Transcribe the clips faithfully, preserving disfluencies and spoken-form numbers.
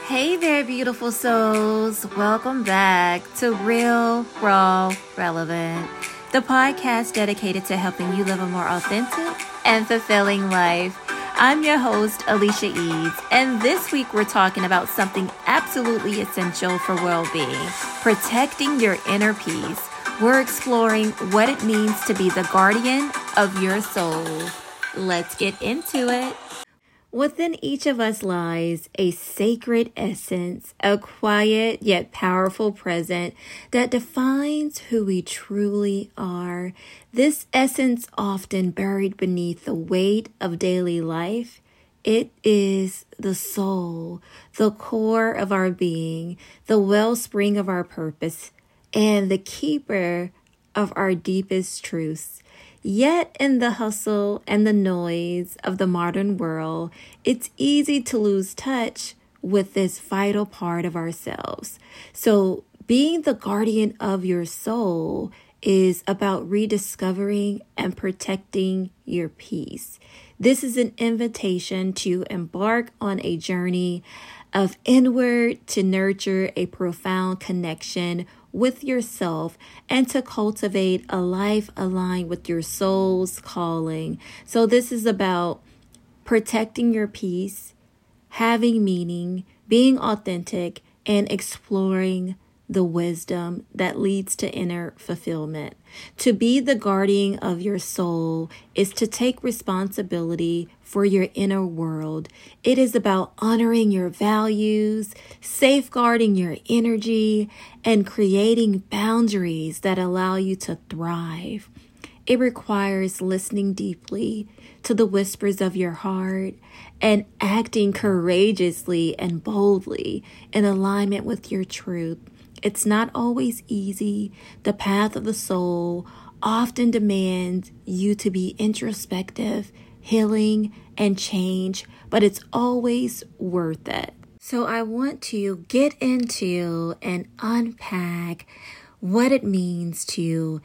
Hey there, beautiful souls. Welcome back to Real, Raw, Relevant, the podcast dedicated to helping you live a more authentic and fulfilling life. I'm your host, Alicia Eads, and this week we're talking about something absolutely essential for well-being, protecting your inner peace. We're exploring what it means to be the guardian of your soul. Let's get into it. Within each of us lies a sacred essence, a quiet yet powerful presence that defines who we truly are. This essence, often buried beneath the weight of daily life, it is the soul, the core of our being, the wellspring of our purpose, and the keeper of our deepest truths. Yet in the hustle and the noise of the modern world, it's easy to lose touch with this vital part of ourselves. So being the guardian of your soul is about rediscovering and protecting your peace. This is an invitation to embark on a journey of inward to nurture a profound connection with yourself and to cultivate a life aligned with your soul's calling. So this is about protecting your peace, having meaning, being authentic, and exploring the wisdom that leads to inner fulfillment. To be the guardian of your soul is to take responsibility for your inner world. It is about honoring your values, safeguarding your energy, and creating boundaries that allow you to thrive. It requires listening deeply to the whispers of your heart and acting courageously and boldly in alignment with your truth. It's not always easy. The path of the soul often demands you to be introspective, healing, and change, but it's always worth it. So I want to get into and unpack what it means to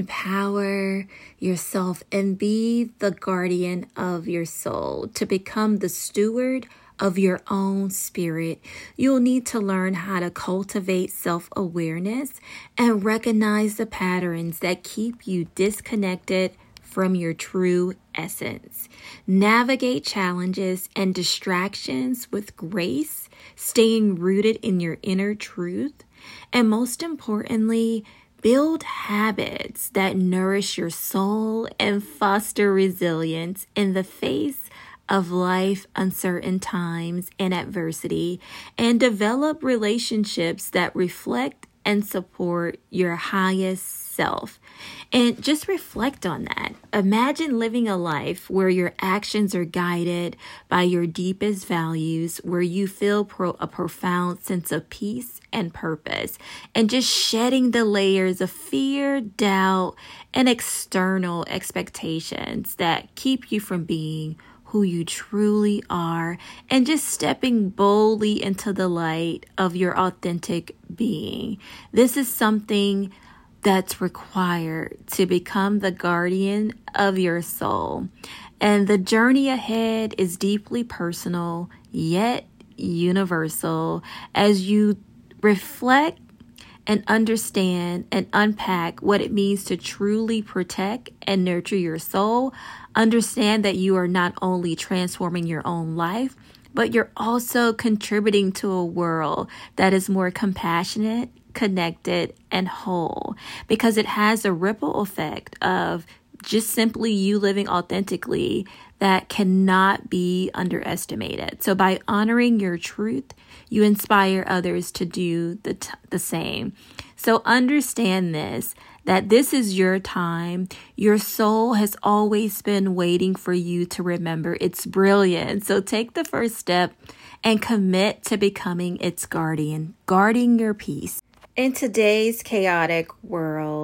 empower yourself and be the guardian of your soul, to become the steward of your own spirit. You'll need to learn how to cultivate self-awareness and recognize the patterns that keep you disconnected from your true essence. Navigate challenges and distractions with grace, staying rooted in your inner truth, and most importantly, build habits that nourish your soul and foster resilience in the face of life, uncertain times, and adversity, and develop relationships that reflect and support your highest self. And just reflect on that. Imagine living a life where your actions are guided by your deepest values, where you feel pro- a profound sense of peace and purpose, and just shedding the layers of fear, doubt, and external expectations that keep you from being who you truly are, and just stepping boldly into the light of your authentic being. This is something that's required to become the guardian of your soul. And the journey ahead is deeply personal, yet universal, as you reflect and understand and unpack what it means to truly protect and nurture your soul. Understand that you are not only transforming your own life, but you're also contributing to a world that is more compassionate, connected, and whole, because it has a ripple effect of just simply you living authentically that cannot be underestimated. So by honoring your truth, you inspire others to do the t- the same. So understand this, that this is your time. Your soul has always been waiting for you to remember its brilliance. So take the first step and commit to becoming its guardian, guarding your peace. In today's chaotic world,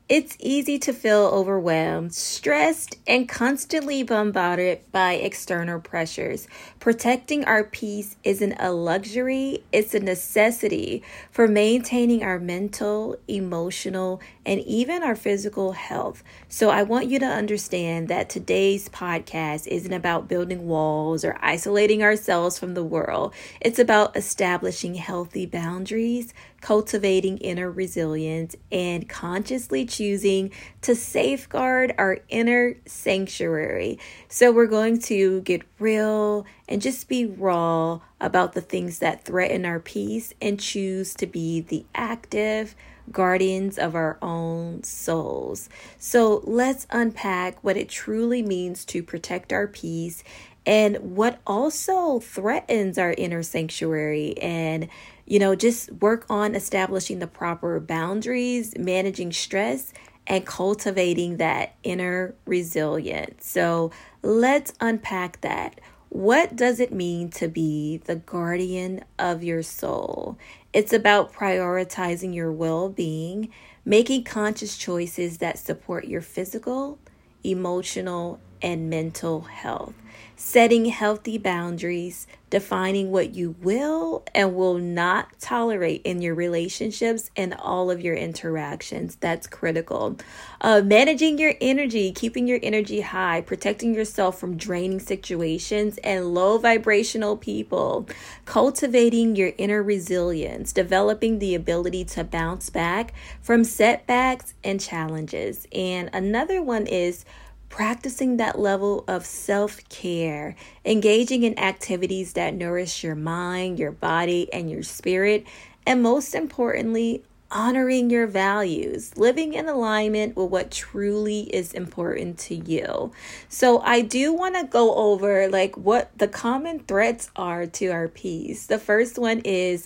It's easy to feel overwhelmed, stressed, and constantly bombarded by external pressures. Protecting our peace isn't a luxury, it's a necessity for maintaining our mental, emotional, and even our physical health. So I want you to understand that today's podcast isn't about building walls or isolating ourselves from the world. It's about establishing healthy boundaries, cultivating inner resilience, and consciously choosing to safeguard our inner sanctuary. So we're going to get real and just be raw about the things that threaten our peace and choose to be the active guardians of our own souls. So let's unpack what it truly means to protect our peace and what also threatens our inner sanctuary, and you know, just work on establishing the proper boundaries, managing stress, and cultivating that inner resilience. So let's unpack that. What does it mean to be the guardian of your soul? It's about prioritizing your well-being, making conscious choices that support your physical, emotional, and mental health, setting healthy boundaries, defining what you will and will not tolerate in your relationships and all of your interactions. That's critical. Uh, managing your energy, keeping your energy high, protecting yourself from draining situations and low vibrational people, cultivating your inner resilience, developing the ability to bounce back from setbacks and challenges. And another one is practicing that level of self-care, engaging in activities that nourish your mind, your body, and your spirit, and most importantly, honoring your values, living in alignment with what truly is important to you. So I do want to go over like what the common threats are to our peace. The first one is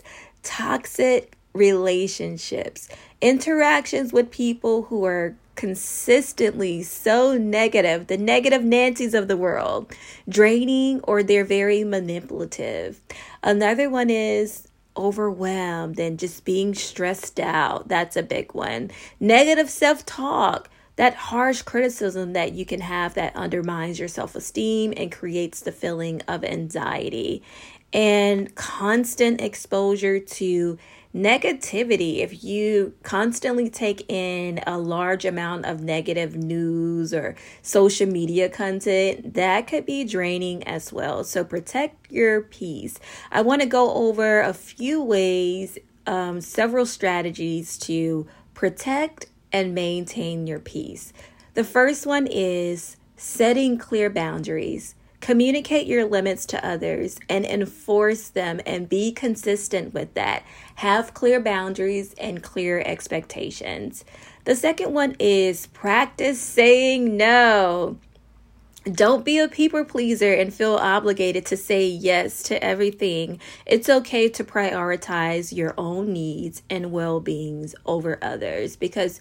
toxic relationships, interactions with people who are consistently so negative, the negative Nancy's of the world, draining, or they're very manipulative. Another one is overwhelmed and just being stressed out. That's a big one. Negative self-talk, that harsh criticism that you can have that undermines your self-esteem and creates the feeling of anxiety. And constant exposure to negativity. If you constantly take in a large amount of negative news or social media content, that could be draining as well. So protect your peace. I want to go over a few ways, um, several strategies to protect and maintain your peace. The first one is setting clear boundaries. Communicate your limits to others and enforce them and be consistent with that. Have clear boundaries and clear expectations. The second one is practice saying no. Don't be a people pleaser and feel obligated to say yes to everything. It's okay to prioritize your own needs and well-beings over others because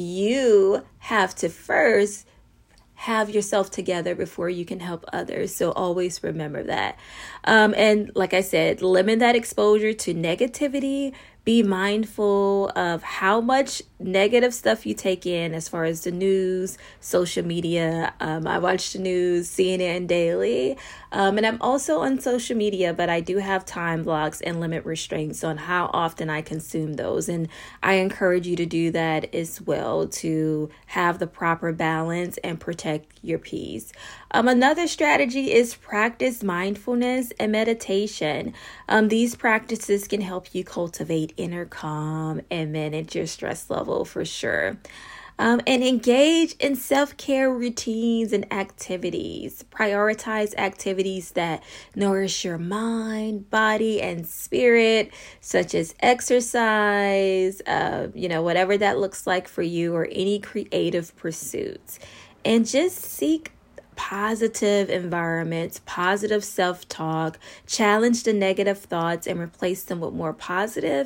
you have to first have yourself together before you can help others. So always remember that. Um, and like I said, limit that exposure to negativity. Be mindful of how much negative stuff you take in as far as the news, social media. Um, I watch the news, C N N daily. Um, and I'm also on social media, but I do have time blocks and limit restraints on how often I consume those. And I encourage you to do that as well to have the proper balance and protect your peace. Um, another strategy is practice mindfulness and meditation. Um, these practices can help you cultivate inner calm and manage your stress level for sure. Um, and engage in self-care routines and activities. Prioritize activities that nourish your mind, body, and spirit, such as exercise, uh, you know, whatever that looks like for you, or any creative pursuits. And just seek positive environments, positive self-talk, challenge the negative thoughts and replace them with more positive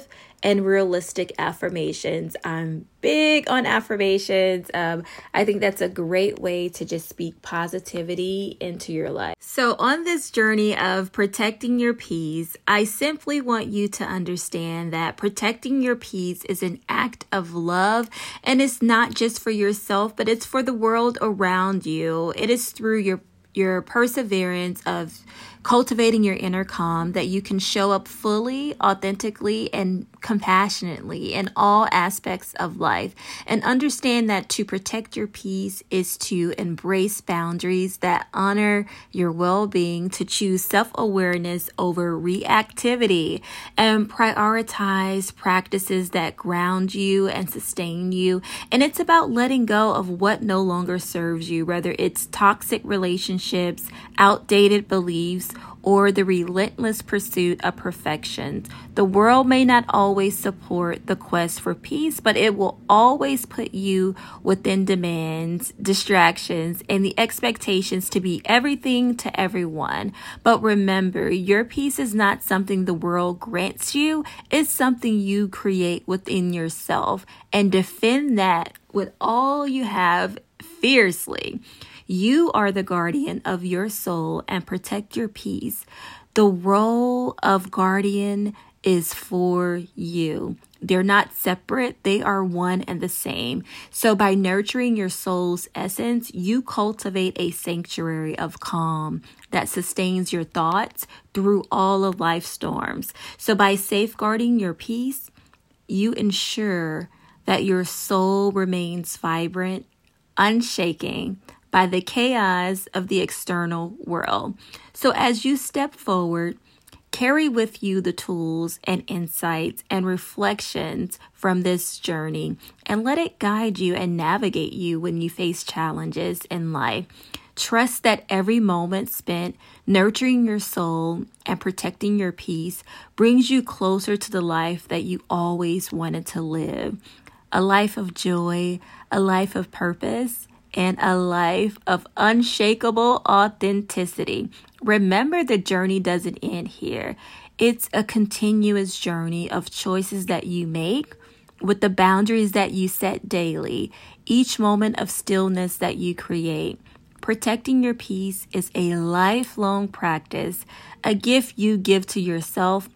and realistic affirmations. I'm big on affirmations. Um, I think that's a great way to just speak positivity into your life. So on this journey of protecting your peace, I simply want you to understand that protecting your peace is an act of love, and it's not just for yourself, but it's for the world around you. It is through your your perseverance of cultivating your inner calm that you can show up fully, authentically, and compassionately in all aspects of life. And understand that to protect your peace is to embrace boundaries that honor your well-being, to choose self-awareness over reactivity, and prioritize practices that ground you and sustain you. And it's about letting go of what no longer serves you, whether it's toxic relationships, outdated beliefs, or the relentless pursuit of perfection. The world may not always support the quest for peace, but it will always put you within demands, distractions, and the expectations to be everything to everyone. But remember, your peace is not something the world grants you. It's something you create within yourself, and defend that with all you have fiercely. You are the guardian of your soul and protect your peace. The role of guardian is for you. They're not separate. They are one and the same. So by nurturing your soul's essence, you cultivate a sanctuary of calm that sustains your thoughts through all of life's storms. So by safeguarding your peace, you ensure that your soul remains vibrant, unshaken by the chaos of the external world. So as you step forward, carry with you the tools and insights and reflections from this journey, and let it guide you and navigate you when you face challenges in life. Trust that every moment spent nurturing your soul and protecting your peace brings you closer to the life that you always wanted to live. A life of joy, a life of purpose, and a life of unshakable authenticity. Remember, the journey doesn't end here. It's a continuous journey of choices that you make with the boundaries that you set daily, each moment of stillness that you create. Protecting your peace is a lifelong practice, a gift you give to yourself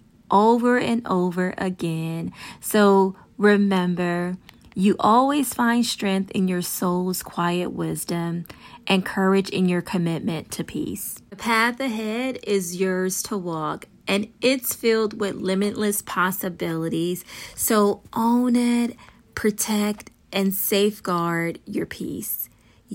over and over again. So remember, you always find strength in your soul's quiet wisdom and courage in your commitment to peace. The path ahead is yours to walk, and it's filled with limitless possibilities. So own it, protect, and safeguard your peace.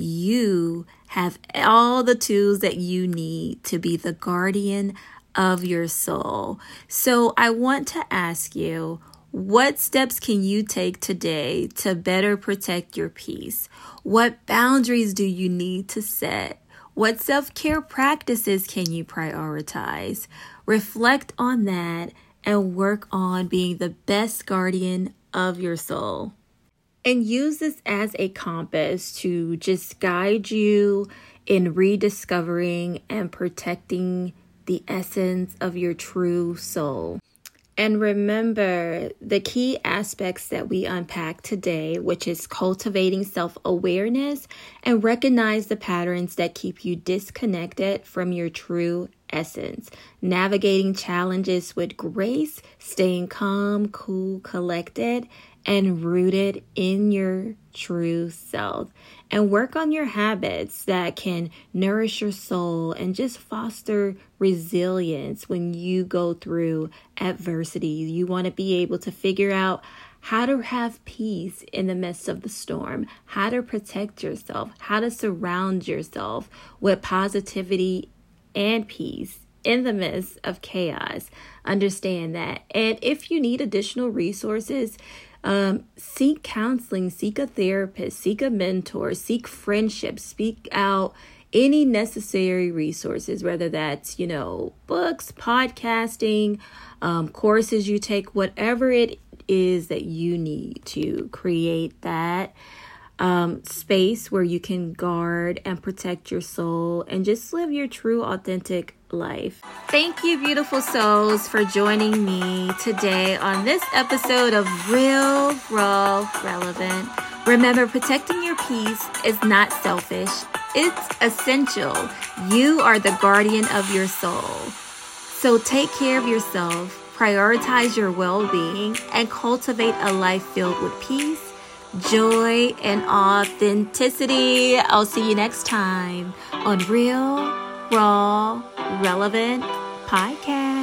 You have all the tools that you need to be the guardian of your soul. So I want to ask you, what steps can you take today to better protect your peace? What boundaries do you need to set? What self-care practices can you prioritize? Reflect on that and work on being the best guardian of your soul. And use this as a compass to just guide you in rediscovering and protecting the essence of your true soul. And remember the key aspects that we unpacked today, which is cultivating self-awareness and recognize the patterns that keep you disconnected from your true essence. Navigating challenges with grace, staying calm, cool, collected, and rooted in your true self. And work on your habits that can nourish your soul and just foster resilience when you go through adversity. You want to be able to figure out how to have peace in the midst of the storm, how to protect yourself, how to surround yourself with positivity and peace in the midst of chaos. Understand that. And if you need additional resources, Um, seek counseling, seek a therapist, seek a mentor, seek friendship, speak out any necessary resources, whether that's, you know, books, podcasting, um, courses you take, whatever it is that you need to create that um, space where you can guard and protect your soul and just live your true, authentic life. Thank you, beautiful souls, for joining me today on this episode of Real, Raw, Relevant. Remember, protecting your peace is not selfish. It's essential. You are the guardian of your soul. So take care of yourself, prioritize your well-being, and cultivate a life filled with peace, joy, and authenticity. I'll see you next time on Real, Raw, Relevant Podcast.